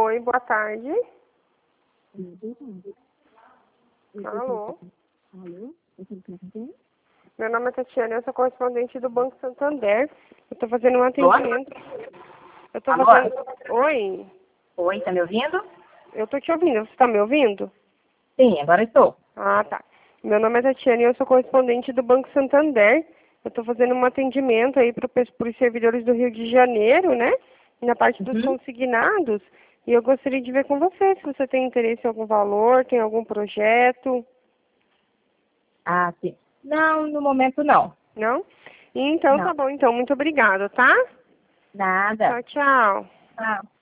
Oi, boa tarde. Alô? Alô? Meu nome é Tatiana, eu sou correspondente do Banco Santander. Eu estou fazendo um Alô? atendimento. Eu estou Alô? fazendo... Oi, Oi, tá me ouvindo? eu estou te ouvindo. Você está me ouvindo? Sim, agora estou. Ah, tá. Meu nome é Tatiana e eu sou correspondente do Banco Santander. Eu estou fazendo um atendimento aí para os servidores do Rio de Janeiro, né? Na parte dos Uhum. consignados. E eu gostaria de ver com você se você tem interesse em algum valor, tem algum projeto. Ah, sim. Não, no momento não. Não? Então Não. tá bom, então. Muito obrigada, tá? Nada. Tchau, tchau. Ah.